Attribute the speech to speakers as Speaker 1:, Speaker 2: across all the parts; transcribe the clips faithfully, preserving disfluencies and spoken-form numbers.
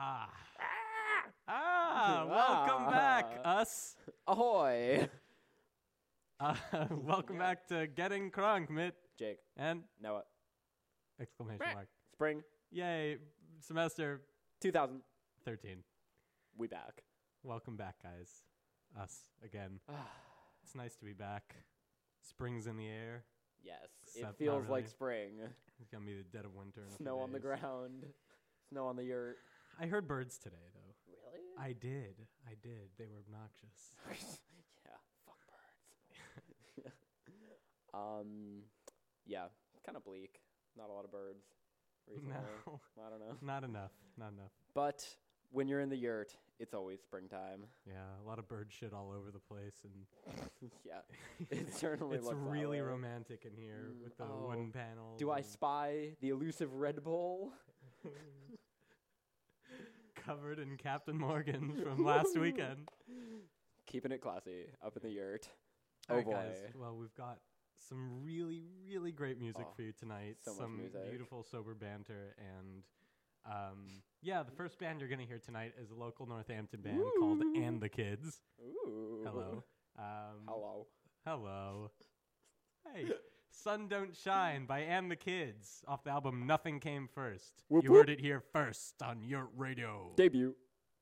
Speaker 1: Ah. Ah, welcome
Speaker 2: Ah.
Speaker 1: back, us.
Speaker 2: Ahoy!
Speaker 1: Uh, welcome
Speaker 2: Yeah.
Speaker 1: back to Getting Crunk, Mitt.
Speaker 2: Jake,
Speaker 1: And
Speaker 2: Noah,
Speaker 1: exclamation mark.
Speaker 2: spring
Speaker 1: Yay, semester
Speaker 2: two thousand.
Speaker 1: thirteen.
Speaker 2: We back.
Speaker 1: Welcome back, guys. Us again. It's nice to be back. Spring's in the air.
Speaker 2: Yes,
Speaker 1: Except
Speaker 2: it
Speaker 1: not
Speaker 2: feels
Speaker 1: really.
Speaker 2: like spring.
Speaker 1: It's gonna be the dead of winter. in a few
Speaker 2: Snow on the
Speaker 1: days.
Speaker 2: ground. Snow on the yurt.
Speaker 1: I heard birds today, though.
Speaker 2: Really?
Speaker 1: I did. I did. They were obnoxious.
Speaker 2: Yeah, fuck birds. um, yeah, kind of bleak. Not a lot of birds recently.
Speaker 1: No,
Speaker 2: I don't know.
Speaker 1: not enough. Not enough.
Speaker 2: But when you're in the yurt, it's always springtime.
Speaker 1: Yeah, a lot of bird shit all over the place, and
Speaker 2: Yeah, it certainly
Speaker 1: it's
Speaker 2: looks that
Speaker 1: really
Speaker 2: way.
Speaker 1: romantic in here
Speaker 2: Mm,
Speaker 1: with the
Speaker 2: oh.
Speaker 1: wooden panels.
Speaker 2: Do I
Speaker 1: and
Speaker 2: spy the elusive Red Bull?
Speaker 1: covered in Captain Morgan from last weekend?
Speaker 2: Keeping it classy up in the yurt.
Speaker 1: All
Speaker 2: Oh
Speaker 1: right,
Speaker 2: boy.
Speaker 1: guys. Well, we've got some really, really great music
Speaker 2: Oh,
Speaker 1: for you tonight.
Speaker 2: so much
Speaker 1: some
Speaker 2: music.
Speaker 1: beautiful sober banter, and um, yeah, the first band you're gonna hear tonight is a local Northampton band called
Speaker 2: Woo.
Speaker 1: And the Kids.
Speaker 2: Ooh.
Speaker 1: Hello. Um,
Speaker 2: Hello.
Speaker 1: Hello. Hey, Sun Don't Shine by And the Kids off the album Nothing Came First.
Speaker 2: Whoop,
Speaker 1: you
Speaker 2: whoop.
Speaker 1: heard it here first on your radio.
Speaker 2: Debut.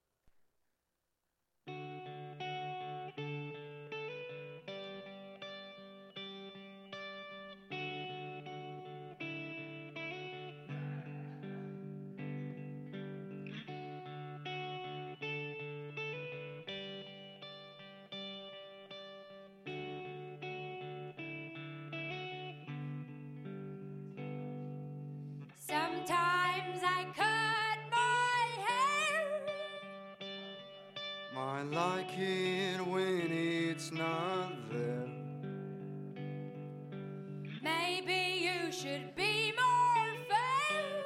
Speaker 3: Sometimes I cut my hair.
Speaker 4: I like it when it's not there.
Speaker 3: Maybe you should be more fair.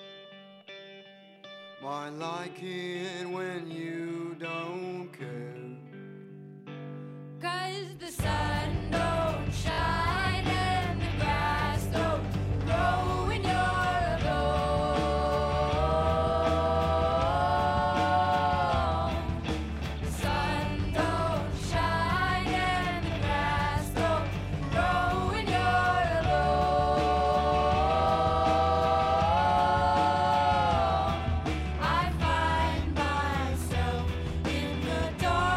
Speaker 4: I like it when you don't care.
Speaker 3: 'Cause the sun don't shine and the grass don't grow when you're alone. The sun don't shine and the grass don't grow when you're alone. I find myself in the dark.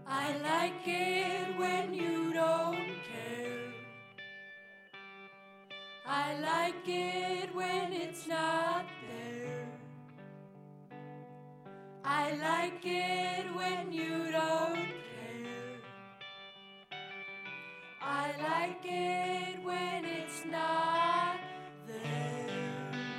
Speaker 3: I like it when you don't care. I like it when it's not there. I like it when you don't care. I like it when it's not there.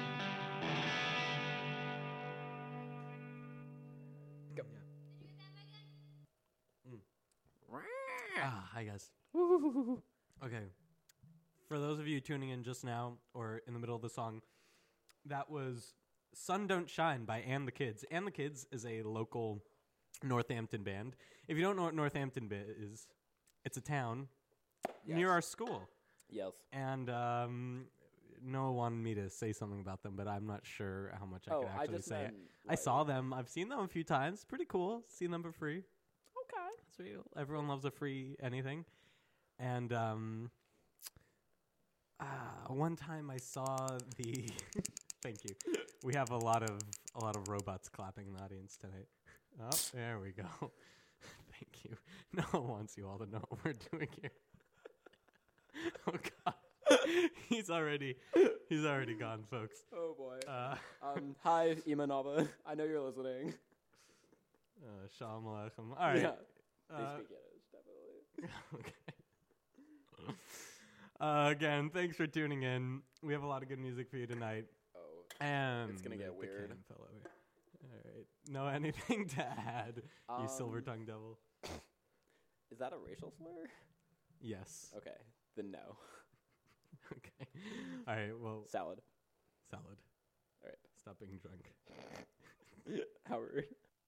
Speaker 1: Ah, hi guys. Okay. For those of you tuning in just now or in the middle of the song, that was Sun Don't Shine by And the Kids. And the Kids is a local Northampton band. If you don't know what Northampton ba- is, it's a town near
Speaker 2: Yes.
Speaker 1: our school.
Speaker 2: Yes.
Speaker 1: And um, Noah wanted me to say something about them, but I'm not sure how much I
Speaker 2: Oh,
Speaker 1: can
Speaker 2: I
Speaker 1: actually
Speaker 2: just
Speaker 1: say.
Speaker 2: meant,
Speaker 1: I
Speaker 2: like-
Speaker 1: saw them. I've seen them a few times. Pretty cool. Seen them for free.
Speaker 2: Okay.
Speaker 1: Sweet. Everyone loves a free anything. And um, uh, one time I saw the. Thank you. We have a lot of a lot of robots clapping in the audience tonight. Oh, there we go. Thank you. No one wants you all to know what we're doing here. Oh God, he's already he's already gone, folks.
Speaker 2: Oh boy.
Speaker 1: Uh,
Speaker 2: um, hi, Imanaba. I know you're listening.
Speaker 1: uh, Shalom Aleichem. All right.
Speaker 2: Yeah. They
Speaker 1: Uh,
Speaker 2: speak Yiddish, definitely.
Speaker 1: okay. Uh, again, thanks for tuning in. We have a lot of good music for you tonight.
Speaker 2: Oh,
Speaker 1: And
Speaker 2: It's gonna get
Speaker 1: the
Speaker 2: weird.
Speaker 1: can fell over. All right. No, anything to add, you silver
Speaker 2: Um,
Speaker 1: tongued devil?
Speaker 2: is that a racial slur?
Speaker 1: Yes.
Speaker 2: Okay, then no.
Speaker 1: Okay. All right. Well,
Speaker 2: Salad.
Speaker 1: salad.
Speaker 2: All right.
Speaker 1: Stop being drunk.
Speaker 2: Howard.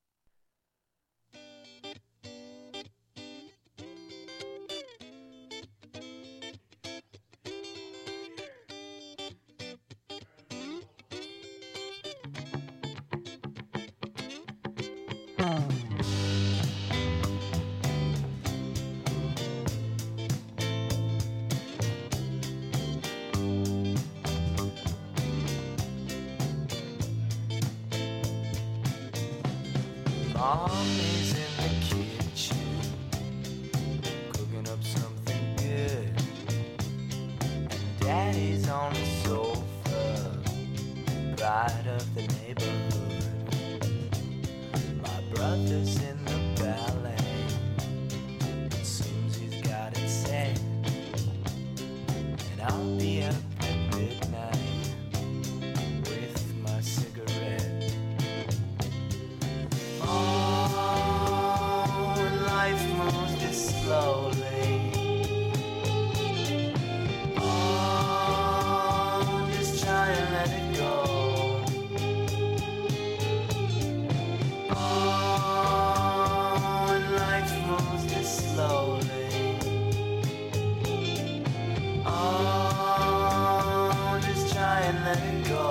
Speaker 4: Mom is in the kitchen, cooking up something good. And Daddy's on the sofa, pride of the neighborhood. My brother's in the ballet, it seems he's got it set. And I'll be up at midnight with my cigarette. Oh, and life moves this slowly. Oh, just try and let it go. Oh, and life moves this slowly. Oh, just try and let it go.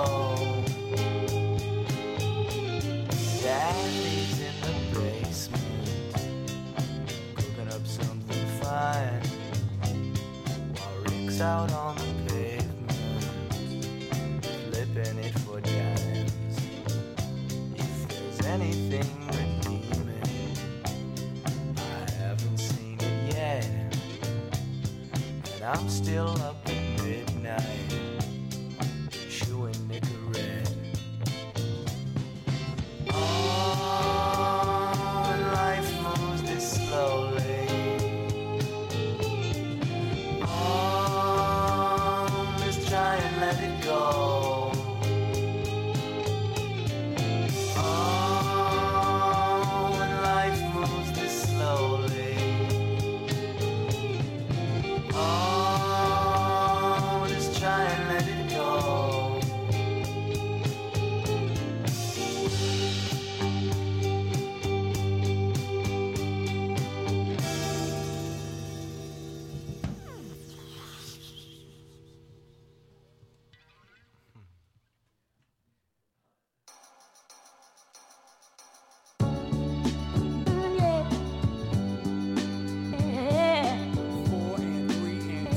Speaker 4: Daddy's in the basement, cooking up something fine, while Rick's out on the pavement, flipping it for dimes. If there's anything redeeming, I haven't seen it yet, and I'm still up at midnight, chewing Nicorette. Oh, and life moves this slowly. Oh, just try and let it go. Oh, and life moves this slowly. Oh, just try and let it go.
Speaker 5: Four and three and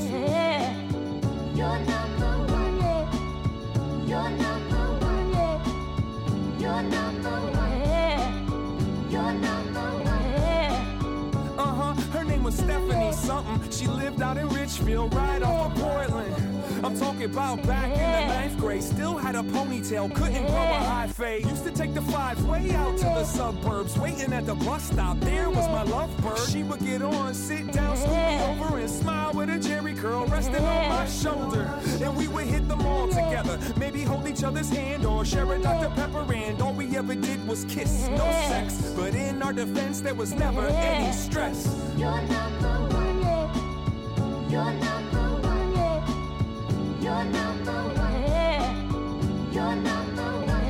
Speaker 5: lived out in Richfield, right off of Portland. I'm talking about back in the ninth grade. Still had a ponytail, couldn't grow a high fade. Used to take the five way out to the suburbs. Waiting at the bus stop, there was my lovebird. She would get on, sit down, scoop me over, and smile with a jerry curl resting on my shoulder. And we would hit the mall together, maybe hold each other's hand or share a Doctor Pepper. And all we ever did was kiss, no sex. But in our defense, there was never any stress.
Speaker 3: You're number one. You're number one. You're number one. You're number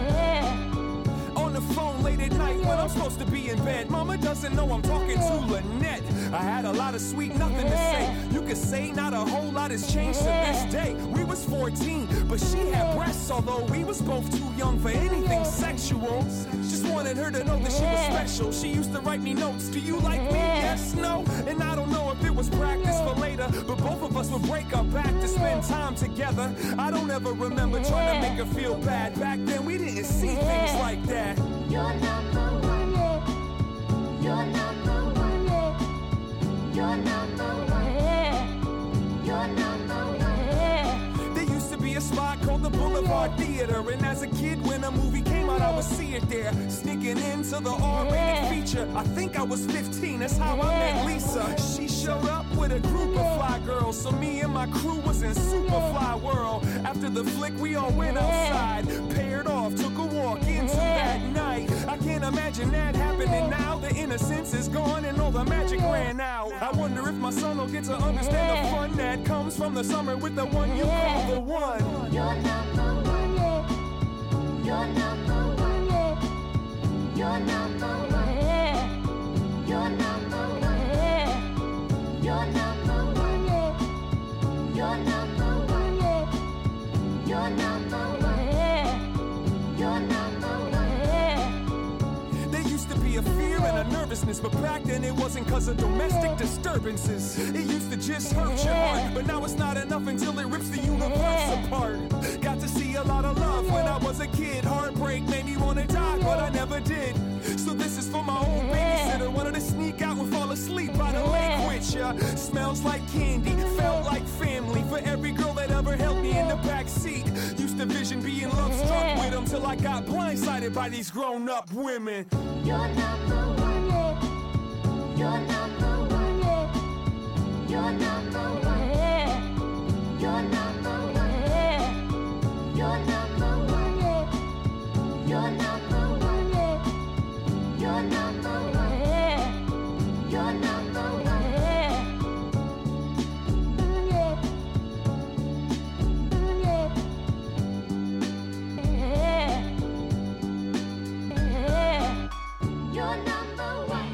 Speaker 3: one.
Speaker 5: On the phone late at night when I'm supposed to be in bed. Mama doesn't know I'm talking to Lynette. I had a lot of sweet nothing to say. You could say not a whole lot has changed to this day. We was fourteen, but she had breasts, although we was both too young for anything sexual. Just wanted her to know that she was special. She used to write me notes. Do you like me? Yes, no? And I don't know if it was practice for later, but both of us would break our back to spend time together. I don't ever remember trying to make her feel bad. Back then we didn't see things like that.
Speaker 3: You're number one. You're number one. You're number one. You're number one.
Speaker 5: There used to be a spot called the Boulevard Theater, and as a kid when a movie came out I would see it there. Sneaking into the R-rated feature, I think I was fifteen, that's how I met Lisa. She showed up with a group of fly girls, so me and my crew was in Superfly World. After the flick we all went outside, paired off, took a walk into that night. I can't imagine that happening now. The innocence is gone and all the magic ran out. I wonder if my son will get to understand the fun that comes from the summer with the one you call the one.
Speaker 3: You're number one. You're number one. You're number one. You're number one. You're number one. You're number one. You're number one. You're number one.
Speaker 5: There used to be a fear and a nervousness, but back then it wasn't cause of domestic disturbances. It used to just hurt your heart, but now it's not enough until it rips the universe apart. Got to see a lot of love when I was a kid. Heartbreak made me wanna die, but I never did. So this is for my old babysitter. Wanted to sneak out and fall asleep by the lake with ya. Smells like candy, felt like family. For every girl that ever held me in the back seat. Used to vision being love struck with them till I got blindsided by these grown up women.
Speaker 3: You're number one. You're number one. You're number one. You're number one. You're number one. You're number one. You're number one. You're number one. You're number one.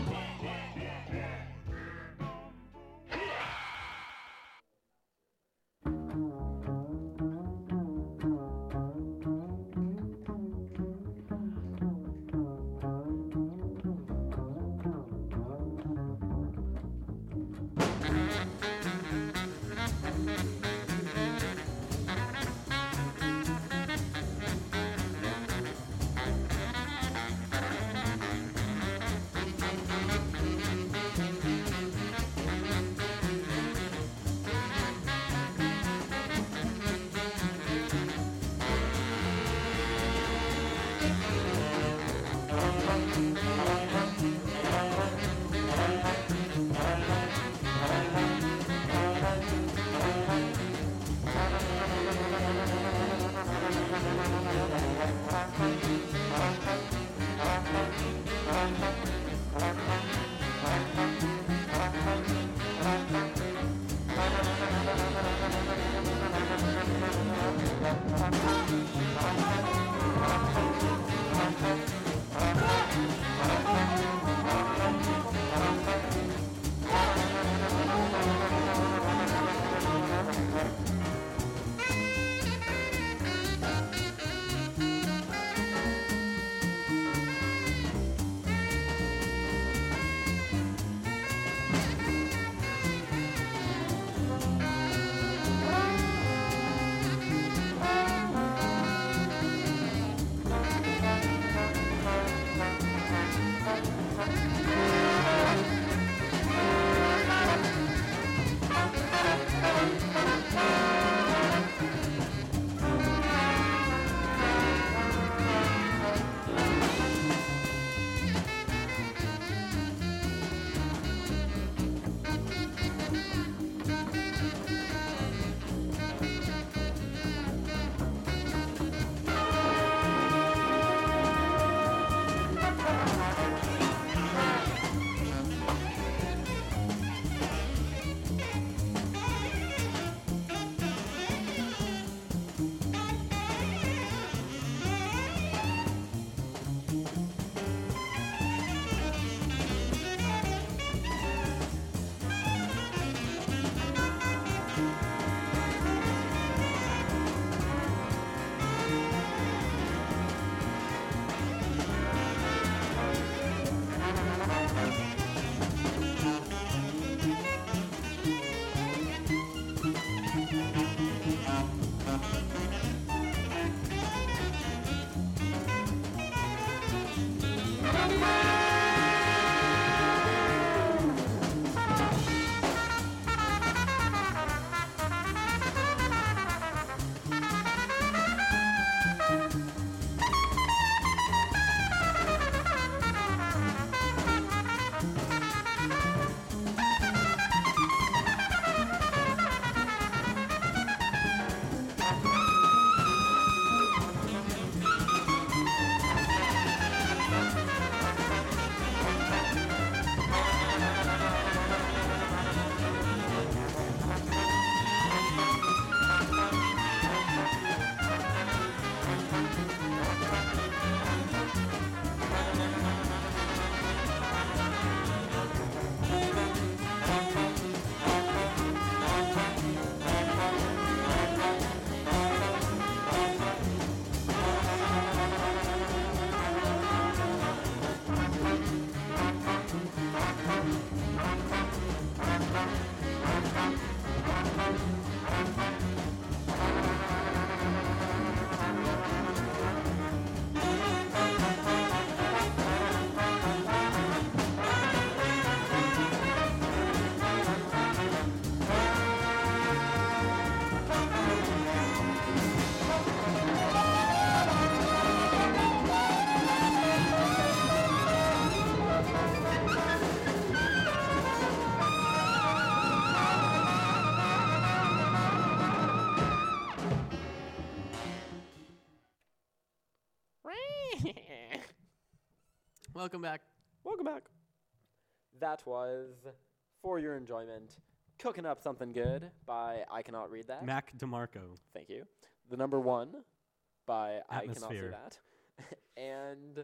Speaker 1: Welcome back.
Speaker 2: Welcome back. That was, for your enjoyment, Cooking Up Something Good by I Cannot Read That.
Speaker 1: Mac DeMarco.
Speaker 2: Thank you. The number one by I Cannot See
Speaker 1: Atmosphere.
Speaker 2: That. And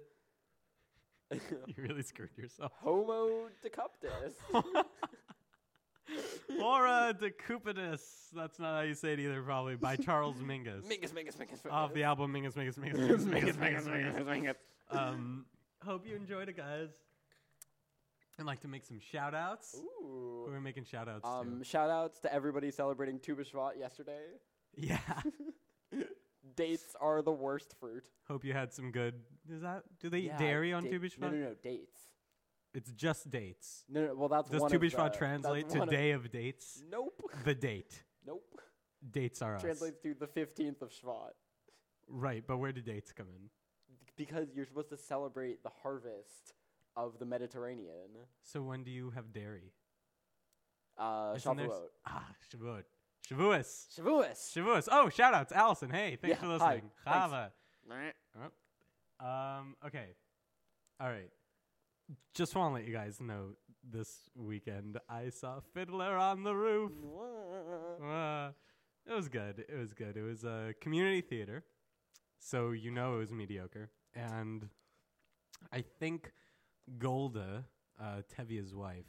Speaker 1: You really screwed yourself.
Speaker 2: Homo decuptus.
Speaker 1: Laura de Cupidus. That's not how you say it either, probably. By Charles Mingus.
Speaker 2: Mingus, Mingus, Mingus, Mingus.
Speaker 1: Off the album Mingus, Mingus, Mingus, Mingus, Mingus, Mingus, Mingus.
Speaker 2: Mingus.
Speaker 1: Um, hope you enjoyed it, guys. I'd like to make some shout-outs. Who
Speaker 2: Ooh.
Speaker 1: are we making shout-outs
Speaker 2: Um, shout outs to everybody celebrating Tu B'Shvat yesterday.
Speaker 1: to? Yeah.
Speaker 2: Dates are the worst fruit.
Speaker 1: Hope you had some good... Is that... Do they eat
Speaker 2: Yeah,
Speaker 1: dairy on
Speaker 2: da-
Speaker 1: Tu B'Shvat?
Speaker 2: No, no, no, dates.
Speaker 1: It's just dates.
Speaker 2: No, no, well, that's
Speaker 1: Does
Speaker 2: one
Speaker 1: Tu
Speaker 2: of the-
Speaker 1: B'Shvat
Speaker 2: that's
Speaker 1: translate to
Speaker 2: one of-
Speaker 1: Day of Dates?
Speaker 2: Nope.
Speaker 1: The date.
Speaker 2: Nope.
Speaker 1: Dates are us.
Speaker 2: Translates to the fifteenth of Shvat.
Speaker 1: Right, but where do dates come in?
Speaker 2: Because you're supposed to celebrate the harvest of the Mediterranean.
Speaker 1: So when do you have dairy?
Speaker 2: Uh,
Speaker 1: Isn't there s-
Speaker 2: Shavuot.
Speaker 1: Ah, Shavuot. Shavuos.
Speaker 2: Shavuos.
Speaker 1: Shavuos. Oh, shout-outs. Allison, hey, thanks
Speaker 2: Yeah,
Speaker 1: for
Speaker 2: hi,
Speaker 1: listening.
Speaker 2: thanks.
Speaker 1: Chava. Um, okay. All right. Just want to let you guys know this weekend I saw Fiddler on the Roof. Uh, it was good. It was good. It was a community theater, so you know it was mediocre. And I think Golda, uh, Tevia's wife,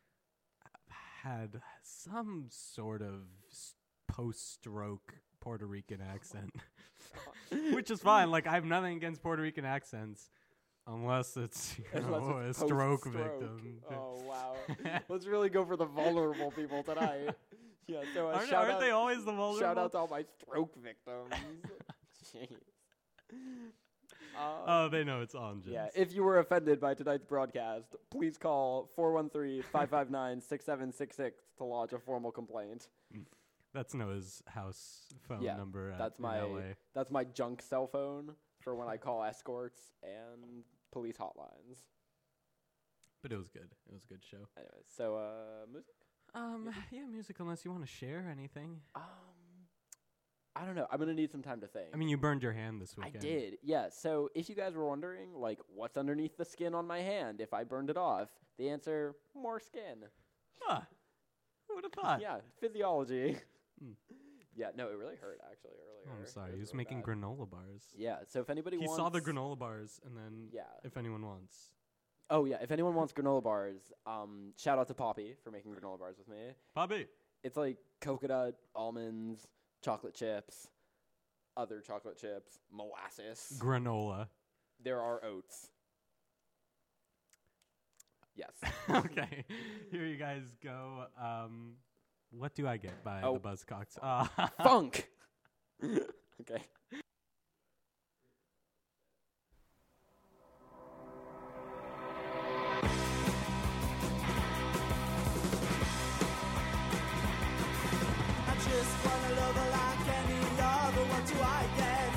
Speaker 1: had some sort of s- post-stroke Puerto Rican accent, which is fine. Like, I have nothing against Puerto Rican accents, unless it's, you
Speaker 2: Unless
Speaker 1: know,
Speaker 2: it's
Speaker 1: a stroke
Speaker 2: post-stroke.
Speaker 1: victim.
Speaker 2: Oh, wow. Let's really go for the vulnerable people tonight. Yeah, so uh,
Speaker 1: aren't
Speaker 2: shout
Speaker 1: aren't
Speaker 2: out,
Speaker 1: they always the vulnerable?
Speaker 2: shout out to all my stroke victims. Jeez. Um,
Speaker 1: Oh, they know it's on. Jens.
Speaker 2: Yeah, if you were offended by tonight's broadcast, please call four one three, five five nine, six seven six six to lodge a formal complaint.
Speaker 1: That's Noah's house phone
Speaker 2: Yeah,
Speaker 1: number. At,
Speaker 2: that's
Speaker 1: in
Speaker 2: my
Speaker 1: L A.
Speaker 2: that's my junk cell phone for when I call escorts and police hotlines.
Speaker 1: But it was good. It was a good show.
Speaker 2: Anyways, so uh, music.
Speaker 1: Um, yeah, music. Unless you want to share anything.
Speaker 2: Um, I don't know. I'm gonna need some time to think.
Speaker 1: I mean, you burned your hand this
Speaker 2: I
Speaker 1: weekend.
Speaker 2: did. Yeah. So if you guys were wondering, like, what's underneath the skin on my hand if I burned it off, the answer: more skin.
Speaker 1: Huh. Who would have thought?
Speaker 2: Yeah, physiology.
Speaker 1: Hmm.
Speaker 2: Yeah, no, it really hurt actually earlier.
Speaker 1: Oh, I'm sorry.
Speaker 2: It
Speaker 1: He was
Speaker 2: really
Speaker 1: making
Speaker 2: bad.
Speaker 1: granola bars.
Speaker 2: Yeah, so if anybody
Speaker 1: He
Speaker 2: wants,
Speaker 1: saw the granola bars, and then
Speaker 2: Yeah.
Speaker 1: if anyone wants.
Speaker 2: Oh yeah, if anyone wants granola bars, um, shout out to Poppy for making granola bars with me.
Speaker 1: Bobby.
Speaker 2: It's like coconut, almonds, chocolate chips, other chocolate chips, molasses.
Speaker 1: Granola.
Speaker 2: There are oats. Yes.
Speaker 1: Okay. Here you guys go. Um, what do I get by
Speaker 2: Oh.
Speaker 1: the Buzzcocks? Uh,
Speaker 2: Funk. Okay.
Speaker 6: just wanna love her like any other. What do I get?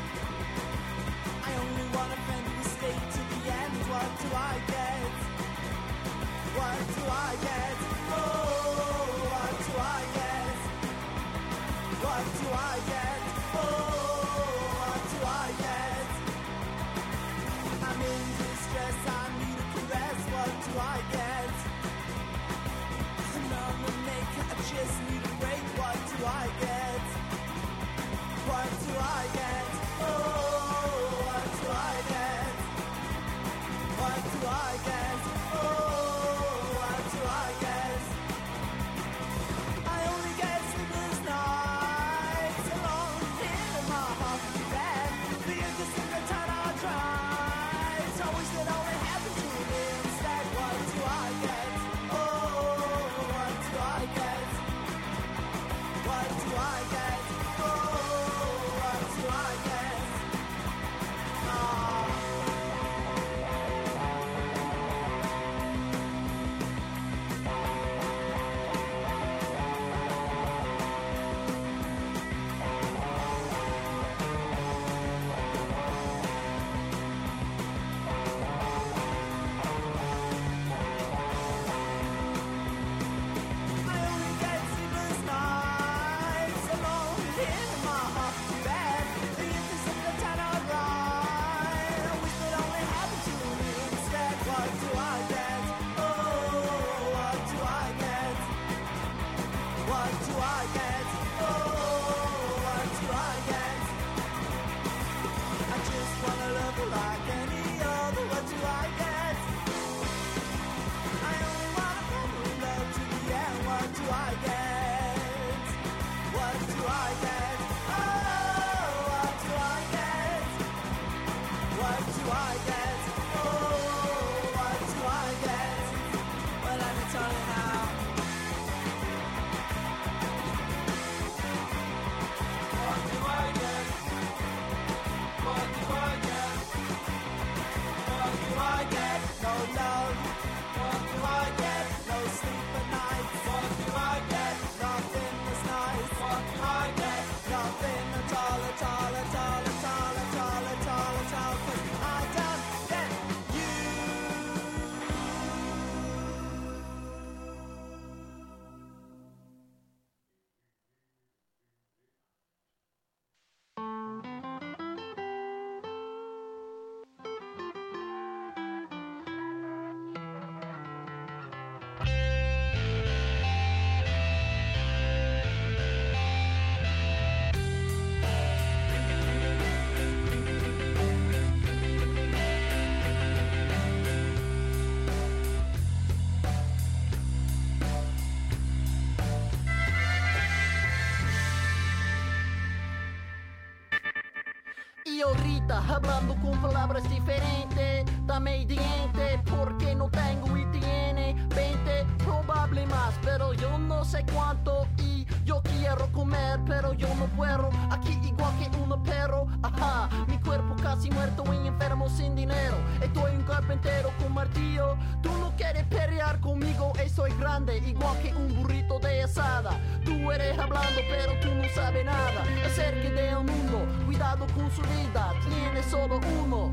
Speaker 6: I only want a friend who will stay to the end. What do I get? What do I get? Oh, what do I get? What do I get? Oh, what do I get? I'm in distress, I need a caress. What do I get? I'm a maker, I just need a break. What do I get? What do I get? Oh, what do I get? What do I get? Oh, what do I get? I only get sleepless nights alone here in my hockey bed. The indecent the time I try. It's always that only happens to me instead. What do I get? Oh, what do I get? What do I get? Oh, what do I get? Ah. I only get sleepless nights alone here in my hockey bed. The innocent the time I ride. I wish that only happened to me instead. What do I get? Oh, what do I get? What do I get? Oh, what do I get? I just wanna love her like any other. What do I get? I only wanna fall in love to the end. What do I get? What do I get? Oh, what do I get? What do I get? Oh, what do I get? Well, let me tell you now. What do I get? What do I get? What do I get? No love. What do I get? No sleep at night. What do I get? Nothing is nice. What do I get? Nothing at all, at all, at all, at all, at all, at all, at all. 'Cause I don't get you.
Speaker 7: Y ahorita hablando con palabras diferentes, dame diente porque no tengo y tiene veinte, probable más, pero yo no sé cuánto y yo quiero comer, pero yo no puedo, aquí igual que un perro, ajá, mi cuerpo casi muerto y enfermo sin dinero, estoy un carpintero con martillo, tú no quieres pelear conmigo, estoy grande, igual que un burrito de asada, tú eres hablando pero tú no sabes nada, acerca del mundo, cuidado con su vida, tiene solo uno.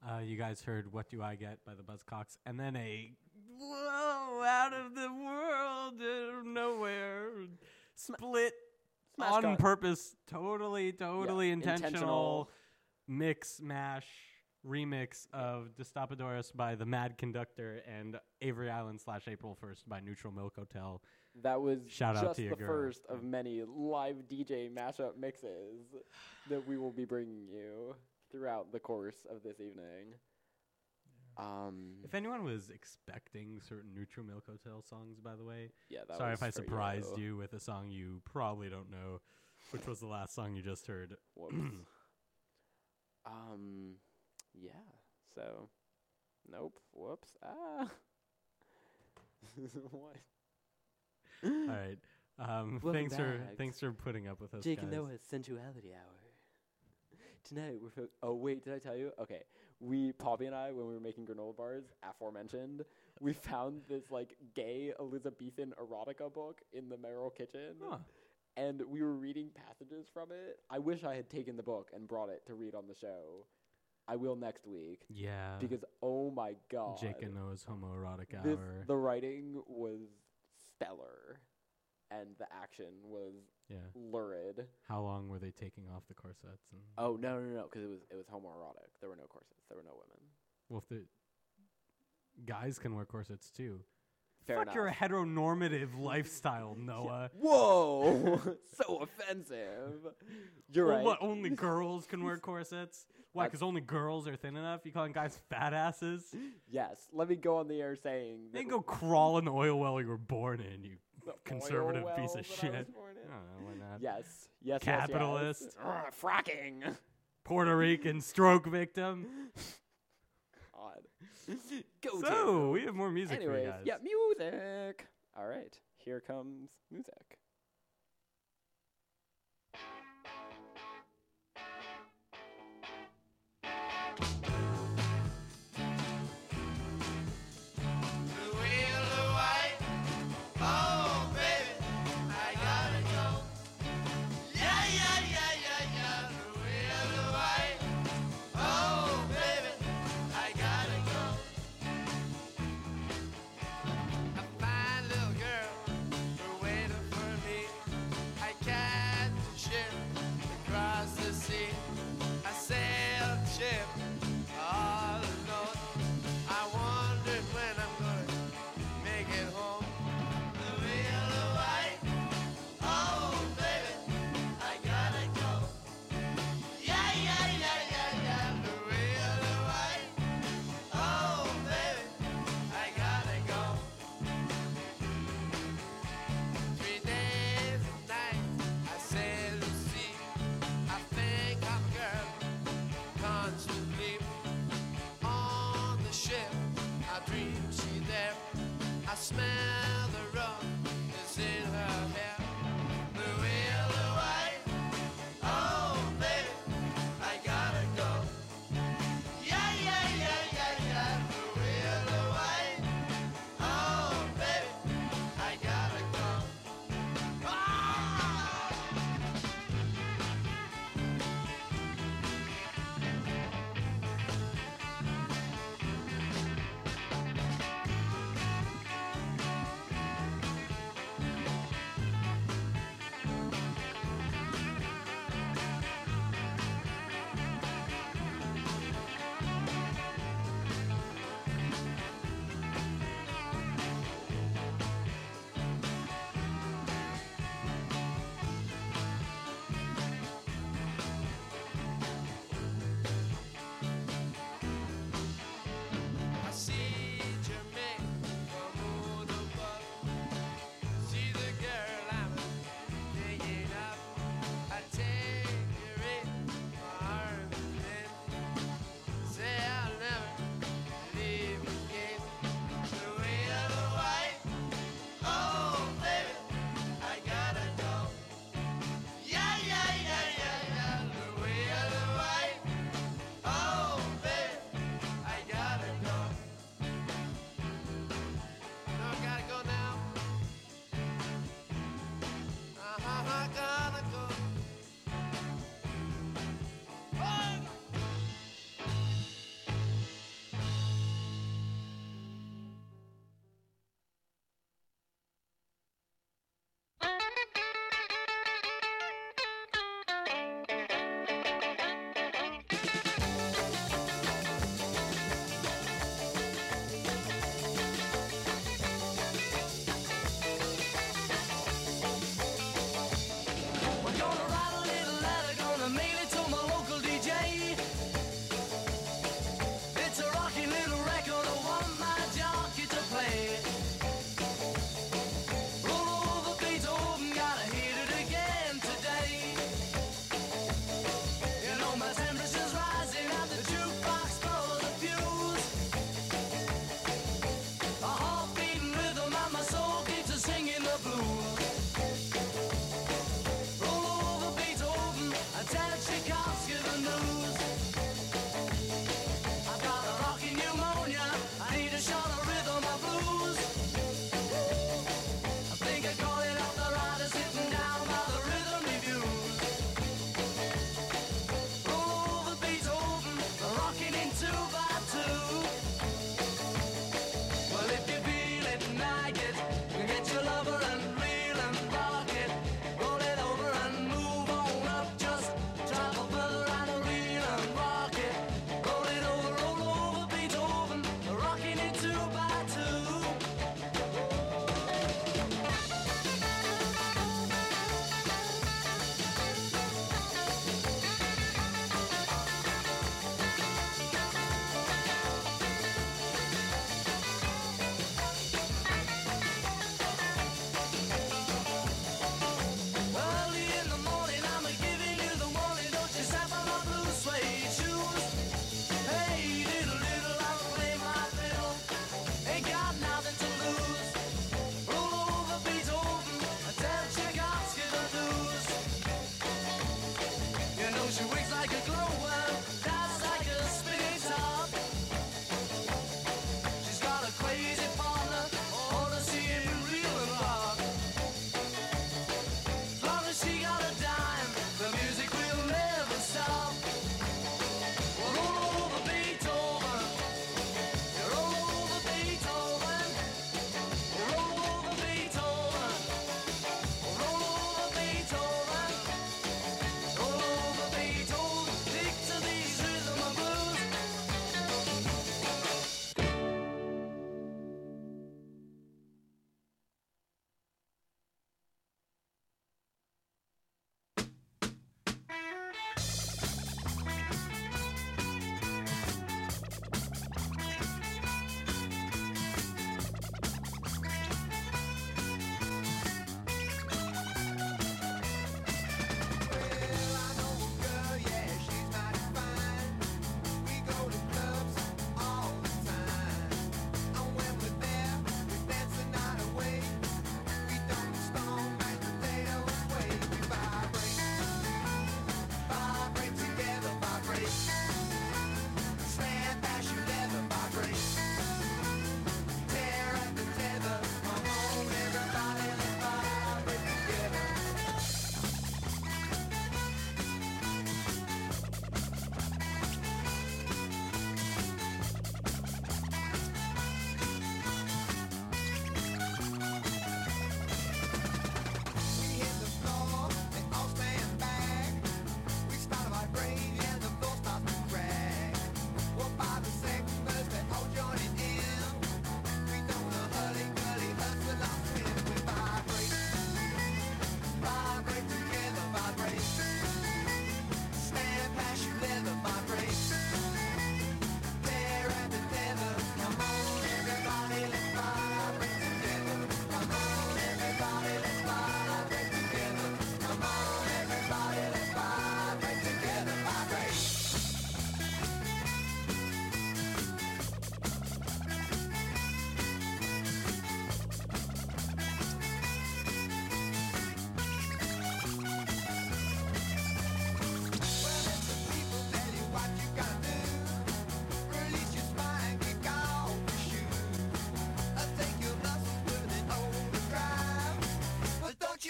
Speaker 1: Uh, you guys heard "What Do I Get" by the Buzzcocks, and then a whoa out of the world, out of nowhere, split
Speaker 2: Smash
Speaker 1: on
Speaker 2: cut.
Speaker 1: purpose, totally, totally
Speaker 2: Yeah,
Speaker 1: intentional,
Speaker 2: intentional.
Speaker 1: mix mash remix of Destapadores by the Mad Conductor and Avery Island slash April First by Neutral Milk Hotel.
Speaker 2: That was
Speaker 1: Shout out
Speaker 2: just
Speaker 1: to your
Speaker 2: the
Speaker 1: girl.
Speaker 2: first of many live D J mashup mixes that we will be bringing you throughout the course of this evening. Um,
Speaker 1: If anyone was expecting certain Neutral Milk Hotel songs, by the way,
Speaker 2: yeah, that
Speaker 1: sorry
Speaker 2: was
Speaker 1: if I
Speaker 2: for
Speaker 1: surprised you with a song you probably don't know, which was the last song you just heard.
Speaker 2: Whoops. um, yeah. So, nope. Whoops. Ah. what?
Speaker 1: All right. Um,
Speaker 2: Welcome
Speaker 1: thanks for
Speaker 2: back.
Speaker 1: thanks for putting up with us,
Speaker 2: Jake
Speaker 1: guys.
Speaker 2: and Noah's Sensuality Hour. Tonight we're. Fo- oh wait, did I tell you? Okay, we Poppy and I, when we were making granola bars, aforementioned, we found this like gay Elizabethan erotica book in the Merrill kitchen,
Speaker 1: Huh.
Speaker 2: and we were reading passages from it. I wish I had taken the book and brought it to read on the show. I will next week
Speaker 1: Yeah.
Speaker 2: because oh my god,
Speaker 1: Jake and Noah's homoerotic
Speaker 2: this,
Speaker 1: hour.
Speaker 2: the writing was stellar, and the action was
Speaker 1: Yeah.
Speaker 2: lurid.
Speaker 1: How long were they taking off the corsets? And
Speaker 2: Oh no no no! Because it was it was homoerotic. There were no corsets. There were no women.
Speaker 1: well, if the guys can wear corsets too.
Speaker 2: Fair
Speaker 1: Fuck
Speaker 2: enough.
Speaker 1: your heteronormative lifestyle, Noah.
Speaker 2: Whoa! So offensive. You're
Speaker 1: Well,
Speaker 2: right.
Speaker 1: what? Only girls can wear corsets? Why?
Speaker 2: That's-
Speaker 1: Because only girls are thin enough? You calling guys fat asses?
Speaker 2: Yes. Let me go on the air saying
Speaker 1: They
Speaker 2: that
Speaker 1: can go crawl in the oil well you were born in, you
Speaker 2: the
Speaker 1: conservative
Speaker 2: oil
Speaker 1: piece
Speaker 2: well
Speaker 1: of
Speaker 2: that I
Speaker 1: shit.
Speaker 2: was born
Speaker 1: I
Speaker 2: in.
Speaker 1: don't know, why not?
Speaker 2: Yes. Yes.
Speaker 1: Capitalist.
Speaker 2: Yes, yes. Ugh, fracking.
Speaker 1: Puerto Rican stroke victim.
Speaker 2: God. Go
Speaker 1: So,
Speaker 2: to.
Speaker 1: we have more music for
Speaker 2: Anyways,
Speaker 1: you guys.
Speaker 2: yeah, music. All right. Here comes music.
Speaker 8: A fine little girl, we're waiting for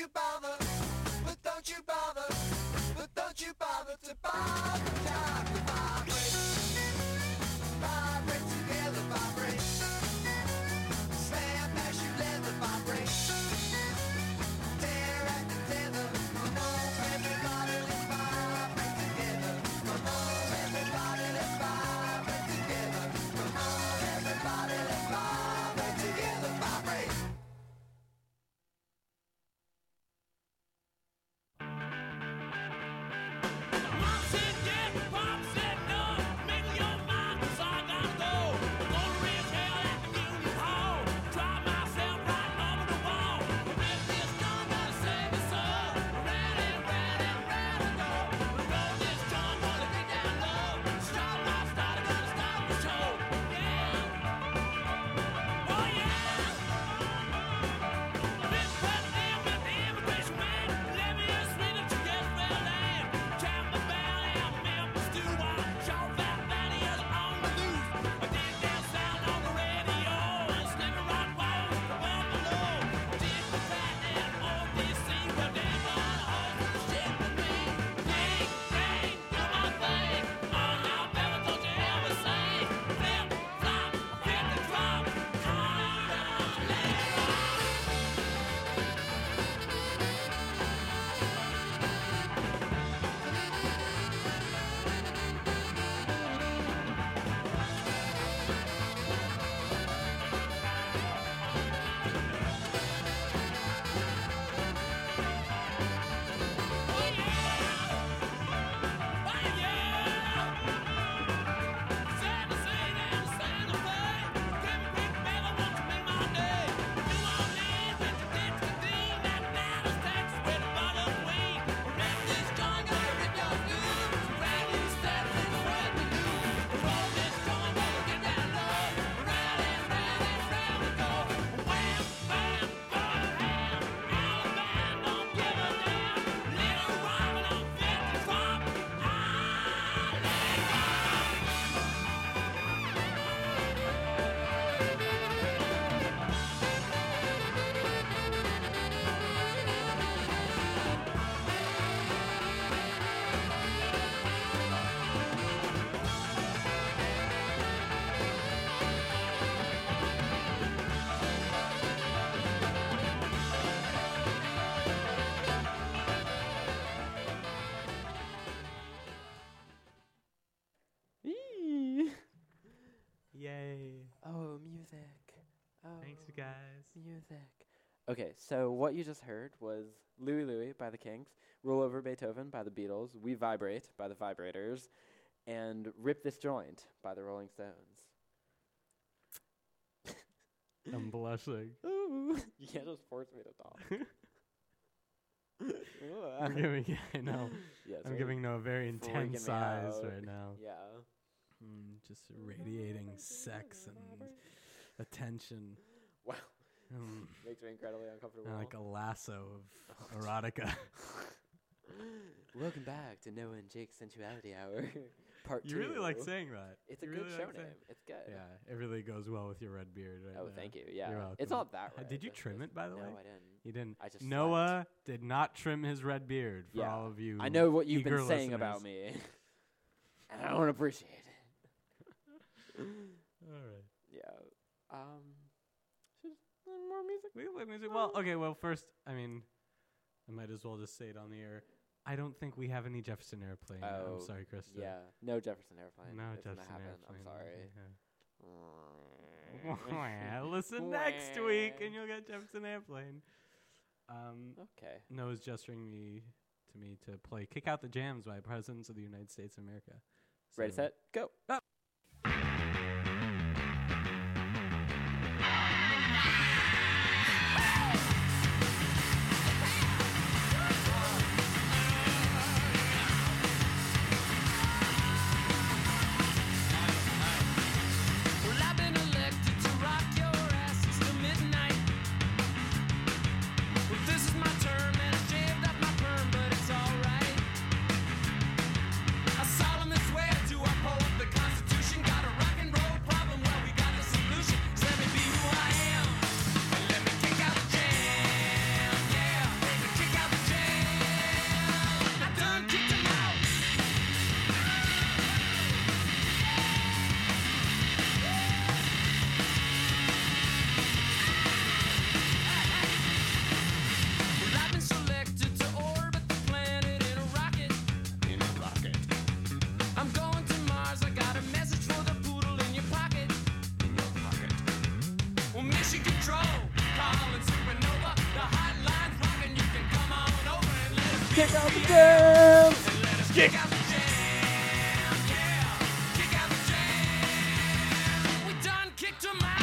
Speaker 6: you bother, but don't you bother, but don't you bother to bother. Time to vibrate, vibrate together, vibrate. Slam, bash, you leather, vibrate. Tear at the tether. Come on, everybody, let's vibrate together. Come on, everybody, let's vibrate together. Come on, everybody, let's vibrate together, vibrate.
Speaker 8: Mom said yes, Pop said no. Make up your mind, 'cause I gotta go. Go to Ridge Hell at the Union Hall. Drive myself right over the wall. If this gun gonna save us all. Ready, ready, ready to go. Roll this gun, gonna get down low. Stop my starter, gonna stop the show. Yeah. Oh yeah. This president with the immigration man. Let me in, sweet at your guest bell land. Chamber Bell and Memphis stew. Short fat fatty is on the loose. A dig down sound on the radio. And slipping rock walls above below. Dig the fat and O D C. Well, they run all the shit with me. Ding, ding, do my thing. Oh, now, Bella, don't you ever say. Flip, flop, hit the drop. Come on, let it rock. Oh yeah! Oh yeah! Santa, Santa, and Santa Fe. Give me quick, baby, won't you make my day? New Orleans, with the ditch, the dean, and Dallas, Texas, with the butter queen. Rip this joint, gonna rip your good. Brand new steps in the way we do. Roll this joint, gonna get down low. Ready, ready, ready to go. Wham, bam, Birmingham, Alabama, don't give a damn. Little Robin on fifty top. Ah, let it go.
Speaker 2: Eee.
Speaker 1: Yay.
Speaker 2: Oh, music. Oh,
Speaker 1: Thanks, you guys.
Speaker 2: music. Okay, so what you just heard was Louie Louie by the Kinks, Roll Over Beethoven by the Beatles, We Vibrate by the Vibrators, and Rip This Joint by the Rolling Stones.
Speaker 1: I'm blushing.
Speaker 2: Ooh. You can't just force me to talk.
Speaker 1: I'm giving, I know.
Speaker 2: Yes,
Speaker 1: I'm
Speaker 2: right?
Speaker 1: giving no very
Speaker 2: Freaking
Speaker 1: intense
Speaker 2: me
Speaker 1: size
Speaker 2: out.
Speaker 1: right now.
Speaker 2: Yeah.
Speaker 1: Mm, just radiating sex and attention.
Speaker 2: Wow.
Speaker 1: Mm,
Speaker 2: Makes me incredibly uncomfortable.
Speaker 1: like a lasso of erotica.
Speaker 2: Welcome back to Noah and Jake's Sensuality Hour, part two.
Speaker 1: You really like saying that.
Speaker 2: It's a
Speaker 1: You
Speaker 2: good
Speaker 1: really
Speaker 2: show
Speaker 1: like
Speaker 2: name.
Speaker 1: saying-
Speaker 2: It's good.
Speaker 1: Yeah, it really goes well with your red beard right
Speaker 2: Oh,
Speaker 1: there.
Speaker 2: thank you. Yeah.
Speaker 1: You're welcome.
Speaker 2: It's not that
Speaker 1: Uh,
Speaker 2: red.
Speaker 1: Did you
Speaker 2: it's
Speaker 1: trim
Speaker 2: just-
Speaker 1: it, by the
Speaker 2: no,
Speaker 1: way?
Speaker 2: I didn't.
Speaker 1: You didn't.
Speaker 2: I just
Speaker 1: Noah did not trim his red beard for
Speaker 2: Yeah.
Speaker 1: all of you.
Speaker 2: I know what you've
Speaker 1: eager
Speaker 2: been saying about
Speaker 1: listeners.
Speaker 2: me, and I don't appreciate it.
Speaker 1: All right.
Speaker 2: Yeah. Um. Should more music.
Speaker 1: We play music. Well, okay. Well, first, I mean, I might as well just say it on the air. I don't think we have any Jefferson Airplane.
Speaker 2: Oh,
Speaker 1: I'm sorry, Krista.
Speaker 2: Yeah. No Jefferson Airplane.
Speaker 1: No
Speaker 2: It's gonna
Speaker 1: Jefferson
Speaker 2: happen.
Speaker 1: Airplane.
Speaker 2: I'm sorry.
Speaker 1: Yeah. Listen next week, and you'll get Jefferson Airplane. Um,
Speaker 2: Okay.
Speaker 1: Noah's gesturing me to me to play "Kick Out the Jams" by Presidents of the United States of America.
Speaker 2: Ready,
Speaker 1: So-
Speaker 2: set, go.
Speaker 8: Well, I've been elected to rock your asses till midnight. Well, this is my term and I shaved off my perm, but it's alright. I solemnly swear to uphold the Constitution.
Speaker 2: Kick out the jams.
Speaker 8: Kick out the jam, yeah. Kick out the jam. We done kicked 'em out.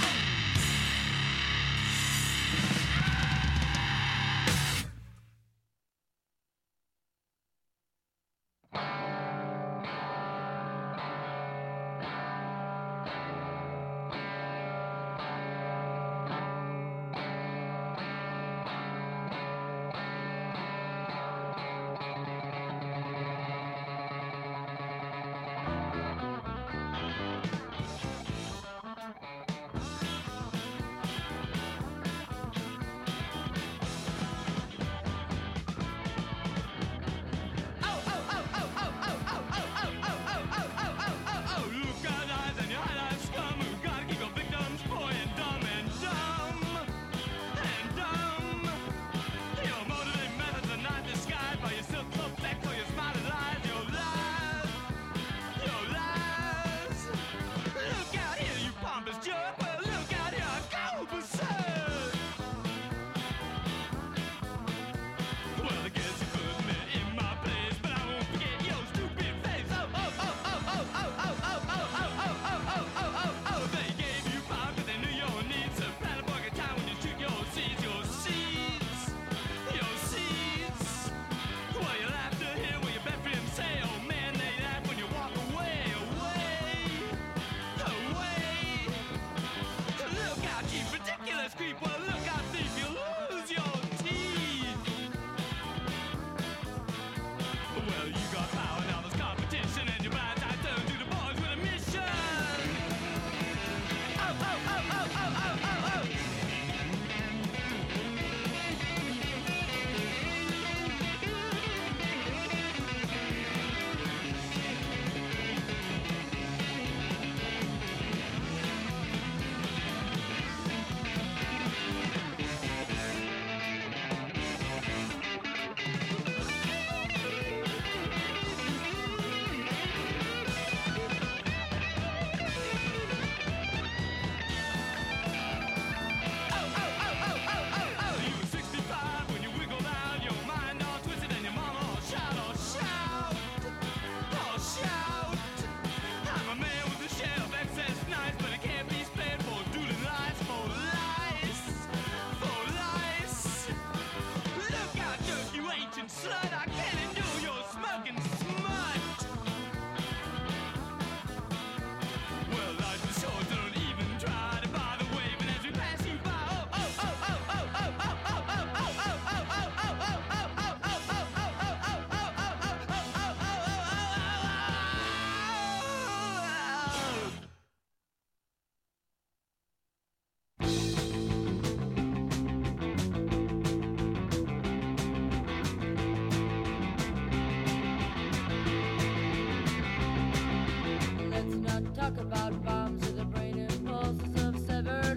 Speaker 3: Talk about bombs of the brain impulses of severed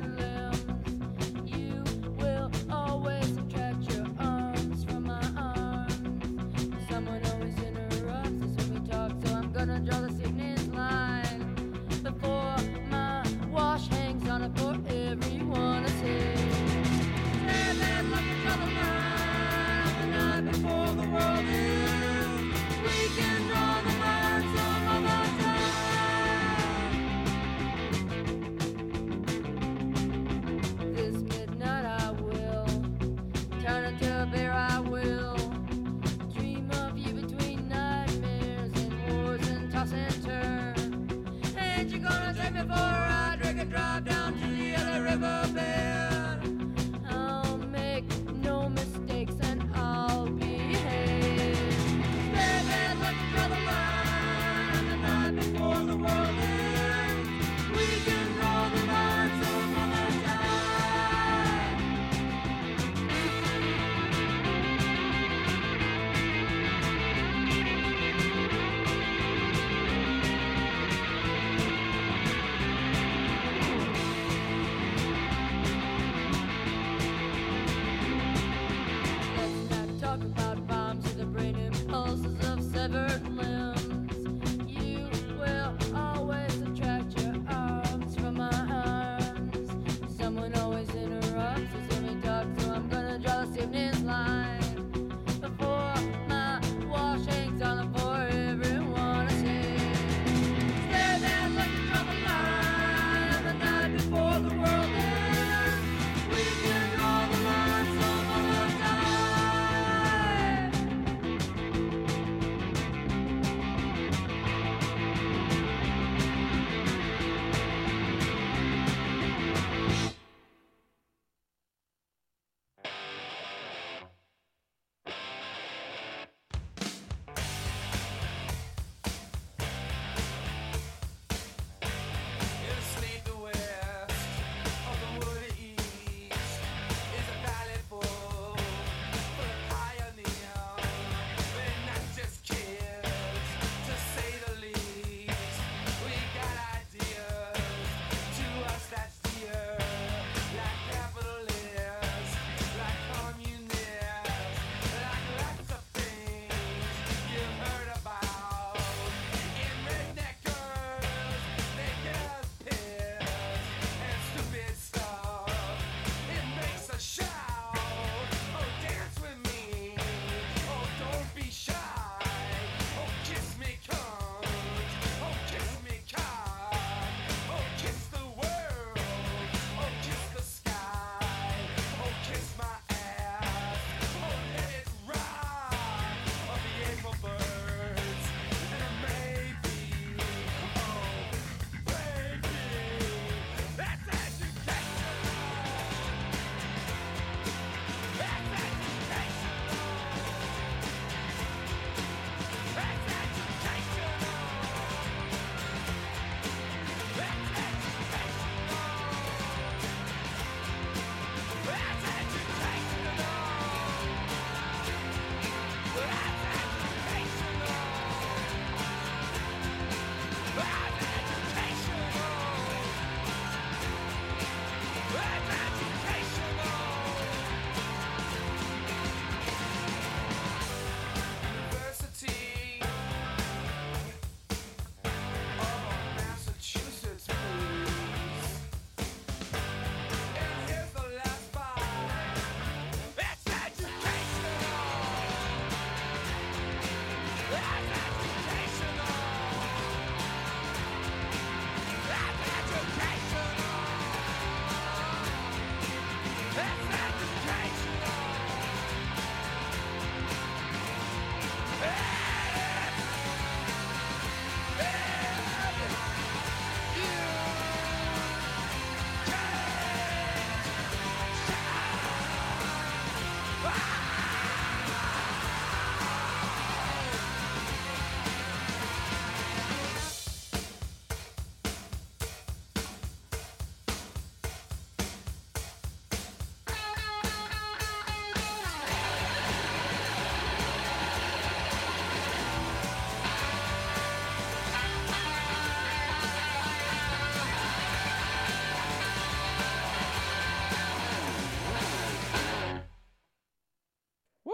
Speaker 3: limbs. You will always subtract your arms from my arms. Someone always interrupts us when we talk, so I'm gonna draw the sickness line before my wash hangs on it for everyone to see. Stand there, let me draw the line the night before the world ends. We can draw the line some other time. Bear I will dream of you between nightmares and wars and tossing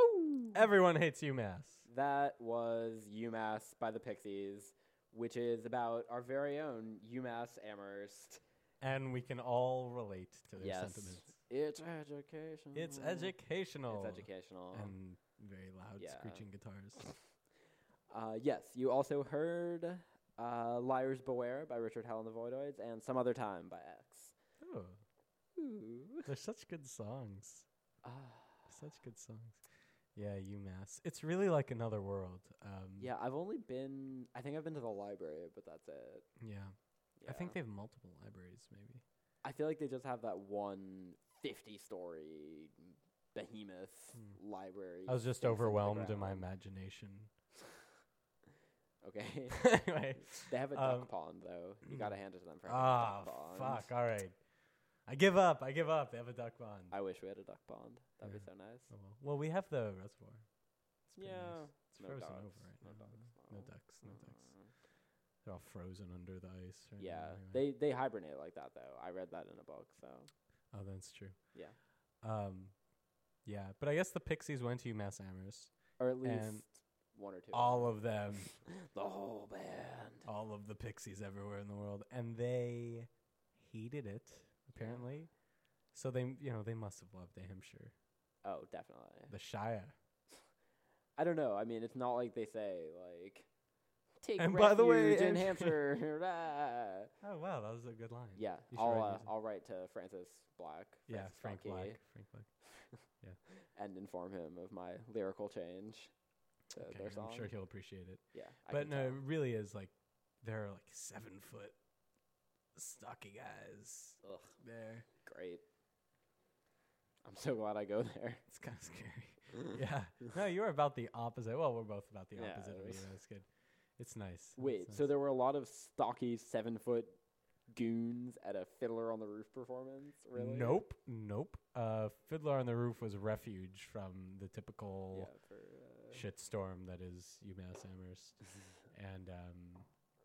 Speaker 2: Woo!
Speaker 1: Everyone hates UMass.
Speaker 2: That was UMass by the Pixies, which is about our very own UMass Amherst.
Speaker 1: And we can all relate to their
Speaker 2: Yes.
Speaker 1: sentiments.
Speaker 2: It's educational.
Speaker 1: It's educational.
Speaker 2: It's educational.
Speaker 1: And very loud
Speaker 2: Yeah.
Speaker 1: screeching guitars.
Speaker 2: Uh, yes, you also heard uh, Liars Beware by Richard Hell and the Voidoids and Some Other Time by X.
Speaker 1: Oh, they're such good songs.
Speaker 2: Ah,
Speaker 1: Such good songs. Yeah, UMass. It's really like another world. Um,
Speaker 2: yeah, I've only been, I think I've been to the library, but that's it.
Speaker 1: Yeah.
Speaker 2: Yeah.
Speaker 1: I think they have multiple libraries, maybe.
Speaker 2: I feel like they just have that one fifty-story behemoth
Speaker 1: Hmm.
Speaker 2: library.
Speaker 1: I was just
Speaker 2: sinks into the
Speaker 1: overwhelmed in my
Speaker 2: ground.
Speaker 1: imagination.
Speaker 2: Okay.
Speaker 1: Anyway.
Speaker 2: They have a
Speaker 1: Um,
Speaker 2: duck pond, though. You gotta hand it to them for having
Speaker 1: Ah,
Speaker 2: a duck pond.
Speaker 1: fuck. All right. I give up. I give up. They have a duck pond.
Speaker 2: I wish we had a duck pond. That'd
Speaker 1: Yeah.
Speaker 2: be so nice.
Speaker 1: Oh, well. well, we have the reservoir. It's pretty
Speaker 2: Yeah.
Speaker 1: nice. It's
Speaker 2: No
Speaker 1: frozen
Speaker 2: ducks.
Speaker 1: over right
Speaker 2: No
Speaker 1: now.
Speaker 2: ducks.
Speaker 1: No
Speaker 2: No.
Speaker 1: ducks. No ducks.
Speaker 2: Mm.
Speaker 1: They're all frozen under the ice. Right
Speaker 2: Yeah,
Speaker 1: now anyway.
Speaker 2: they they hibernate like that though. I read that in a book, so
Speaker 1: Oh, that's true.
Speaker 2: yeah,
Speaker 1: Um, yeah, but I guess the Pixies went to UMass Amherst.
Speaker 2: or at least
Speaker 1: And
Speaker 2: one or two.
Speaker 1: All of them.
Speaker 2: the whole band.
Speaker 1: all of the Pixies everywhere in the world, and they hated it apparently. So they, you know, they must have loved New Hampshire,
Speaker 2: Oh, definitely.
Speaker 1: the Shire.
Speaker 2: I don't know. I mean, it's not like they say like take
Speaker 1: And
Speaker 2: refuge
Speaker 1: by the way,
Speaker 2: in
Speaker 1: and-
Speaker 2: Hampshire. Rah.
Speaker 1: Oh wow, that was a good line.
Speaker 2: Yeah,
Speaker 1: You should
Speaker 2: I'll
Speaker 1: write
Speaker 2: uh,
Speaker 1: these-
Speaker 2: I'll write to Francis Black.
Speaker 1: yeah,
Speaker 2: Francis
Speaker 1: Frank
Speaker 2: Scott Key,
Speaker 1: Black. Frank Black.
Speaker 2: and inform him of my lyrical change to
Speaker 1: Okay,
Speaker 2: their
Speaker 1: I'm
Speaker 2: song.
Speaker 1: sure he'll appreciate it.
Speaker 2: Yeah, I
Speaker 1: But
Speaker 2: can
Speaker 1: no,
Speaker 2: tell.
Speaker 1: it really is like they're like seven foot stocky guys.
Speaker 2: Ugh,
Speaker 1: There,
Speaker 2: great. I'm so glad I go there.
Speaker 1: it's kind of scary. Yeah, no, you're about the opposite. Well, we're both about the
Speaker 2: Yeah,
Speaker 1: opposite of
Speaker 2: it
Speaker 1: you.
Speaker 2: was-
Speaker 1: That's good. It's nice.
Speaker 2: Wait,
Speaker 1: It's
Speaker 2: so
Speaker 1: nice.
Speaker 2: there were a lot of stocky seven foot goons at a Fiddler on the Roof performance? Really?
Speaker 1: Nope, nope. Uh, Fiddler on the Roof was refuge from the typical
Speaker 2: Yeah, for uh,
Speaker 1: shitstorm that is UMass Amherst, and um,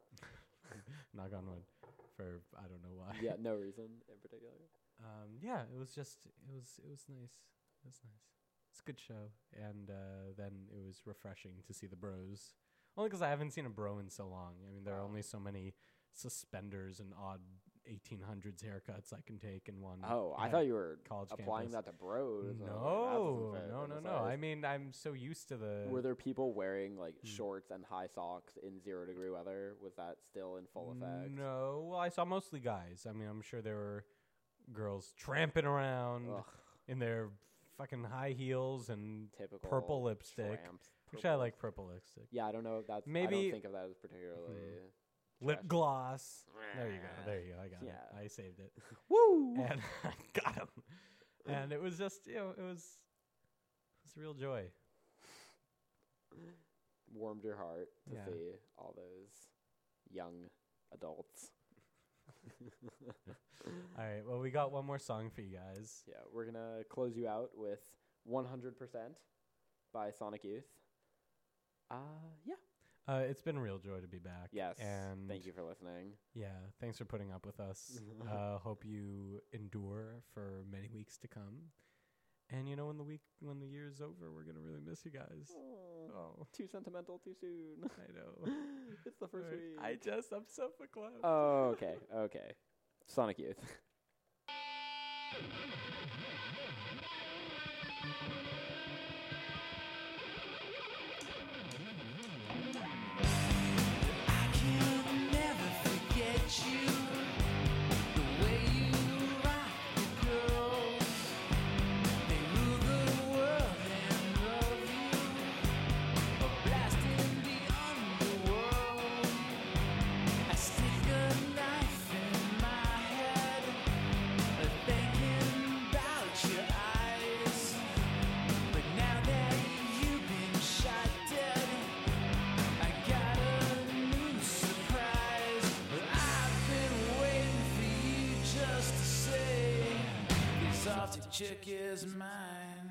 Speaker 1: knock on wood for I don't know why.
Speaker 2: yeah, no reason in particular.
Speaker 1: Um, yeah, it was just it was it was nice. It was nice. It's a good show, and uh, then it was refreshing to see the Bros. Only because I haven't seen a Bro in so long. I mean, there are
Speaker 2: Oh.
Speaker 1: only so many suspenders and odd eighteen hundreds haircuts I can take in one.
Speaker 2: Oh, I
Speaker 1: yeah,
Speaker 2: thought you were
Speaker 1: college
Speaker 2: applying
Speaker 1: campus.
Speaker 2: that to bros. and I was like, that
Speaker 1: No,
Speaker 2: doesn't fit
Speaker 1: no,
Speaker 2: in
Speaker 1: no,
Speaker 2: this
Speaker 1: no.
Speaker 2: size.
Speaker 1: I mean, I'm so used to the.
Speaker 2: Were there people wearing like
Speaker 1: Hmm.
Speaker 2: shorts and high socks in zero degree weather? Was that still in full effect?
Speaker 1: No, well, I saw mostly guys. I mean, I'm sure there were girls tramping around
Speaker 2: Ugh,
Speaker 1: in their fucking high heels and
Speaker 2: typical
Speaker 1: purple lipstick.
Speaker 2: tramps.
Speaker 1: Actually, I
Speaker 2: Purple
Speaker 1: like purple lipstick.
Speaker 2: Yeah, I don't know if that's. I
Speaker 1: Maybe-
Speaker 2: don't think of that as particularly.
Speaker 1: Lip
Speaker 2: Trash.
Speaker 1: gloss. There you go. There you go. I got
Speaker 2: Yeah.
Speaker 1: it. I saved it.
Speaker 2: Woo!
Speaker 1: And I got him. And it was just, you know, it was, it was a real joy.
Speaker 2: Warmed your heart to
Speaker 1: Yeah.
Speaker 2: see all those young adults.
Speaker 1: All right. Well, we got one more song for you guys.
Speaker 2: Yeah, we're gonna close you out with one hundred percent by Sonic Youth. Uh, yeah.
Speaker 1: Uh, it's been a real joy to be back.
Speaker 2: Yes.
Speaker 1: And
Speaker 2: Thank you for listening.
Speaker 1: Yeah. Thanks for putting up with us. uh, hope you endure for many weeks to come. And you know, when the week, when the year's over, we're gonna really miss you guys.
Speaker 2: Oh,
Speaker 1: Oh,
Speaker 2: too sentimental too soon.
Speaker 1: I know.
Speaker 2: It's the first
Speaker 1: Alright,
Speaker 2: week.
Speaker 1: I just, I'm so verklempt.
Speaker 2: Oh, okay, okay. Sonic Youth.
Speaker 8: I can never forget you. The way you rock the girls, they rule the world and love you. A blasting the underworld. I stick a knife in my head, thinking about your eyes. But now that you've been shot dead, I got a new surprise. I've been waiting for you just to say, this Arctic chick is mine.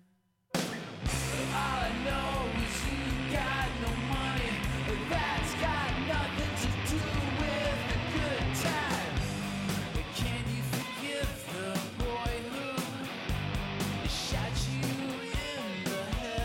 Speaker 8: All I know is you got no money. That's got nothing to do with the good time. Can you forgive the boy who shot you in the head?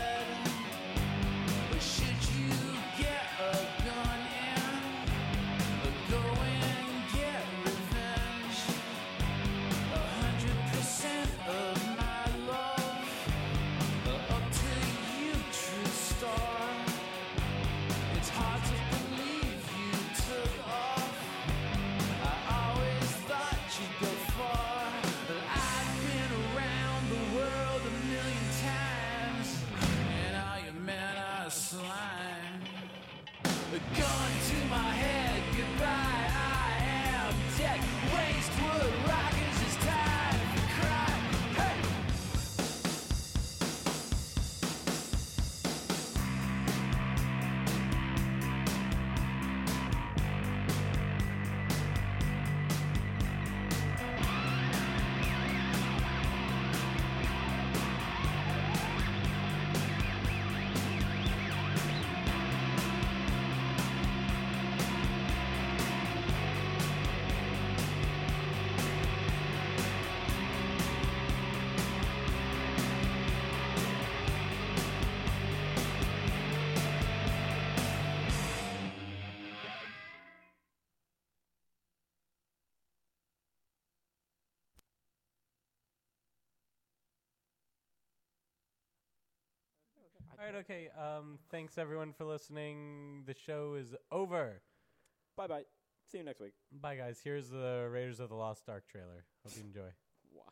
Speaker 8: Gun to my head, goodbye, I am dead. Waste wood, rockets, it's time to cry. Hey!
Speaker 1: All right, okay. Um, thanks everyone for listening. The show is over.
Speaker 2: Bye bye. See you next week.
Speaker 1: Bye, guys. Here's the Raiders of the Lost Ark trailer. Hope you enjoy.
Speaker 2: Why?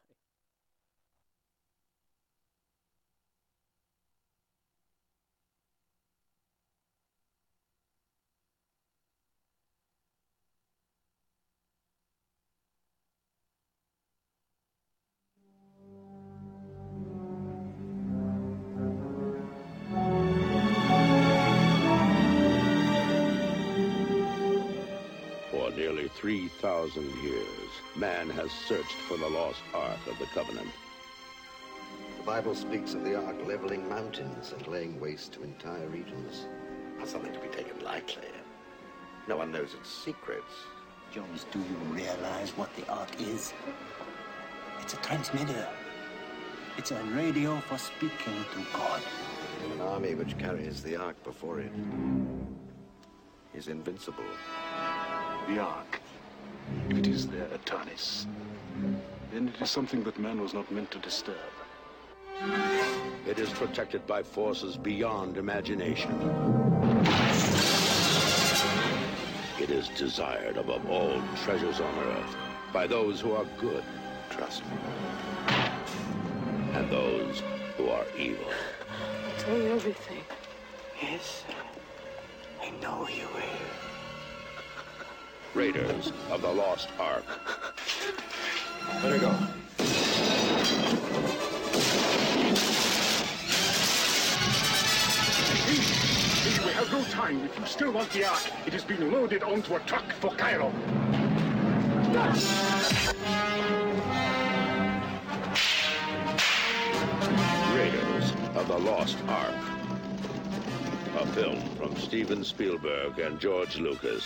Speaker 9: For nearly three thousand years, man has searched for the lost Ark of the Covenant.
Speaker 10: The Bible speaks of the Ark leveling mountains and laying waste to entire regions. Not something to be taken lightly. No one knows its secrets.
Speaker 11: Jones, do you realize what the Ark is? It's a transmitter. It's a radio for speaking to God.
Speaker 10: An army which carries the Ark before it is invincible.
Speaker 12: The Ark, if it is their Adonis, then it is something that man was not meant to disturb.
Speaker 9: It is protected by forces beyond imagination. It is desired above all treasures on earth by those who are good,
Speaker 10: Trust me.
Speaker 9: and those who are evil.
Speaker 11: I'll tell you everything. Yes, I know you will.
Speaker 9: Raiders of the Lost Ark.
Speaker 10: Let her go.
Speaker 12: We have no time. If you still want the Ark, it is being loaded onto a truck for Cairo.
Speaker 9: Raiders of the Lost Ark. A film from Steven Spielberg and George Lucas.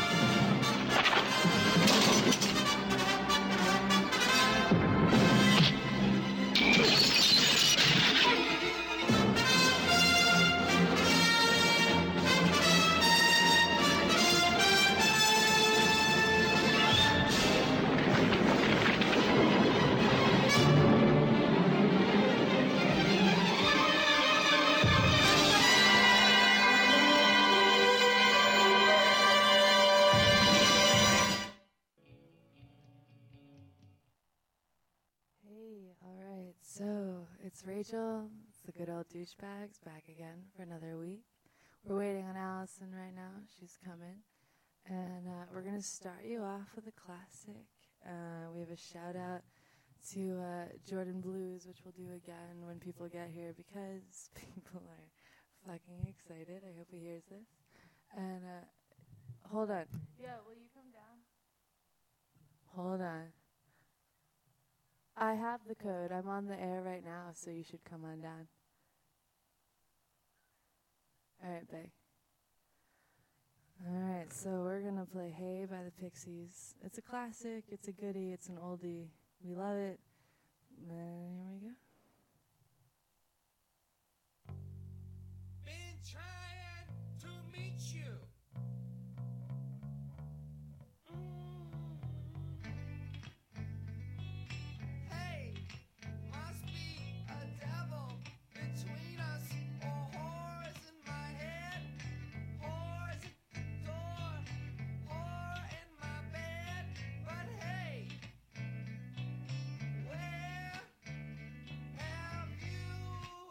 Speaker 3: Hey, all right. So it's Rachel. It's the good old douchebags back again for another week. We're waiting on Allison right now. She's coming. And uh, we're going to start you off with a classic. Uh, we have a shout out to uh, Jordan Blues, which we'll do again when people get here because people are fucking excited. I hope he hears this. And uh, hold on. Yeah, will you come down? Hold on. I have the code. I'm on the air right now, so you should come on down. All right, babe. All right, so we're going to play Hey by the Pixies. It's a classic. It's a goodie. It's an oldie. We love it. And here we go.
Speaker 8: Been trying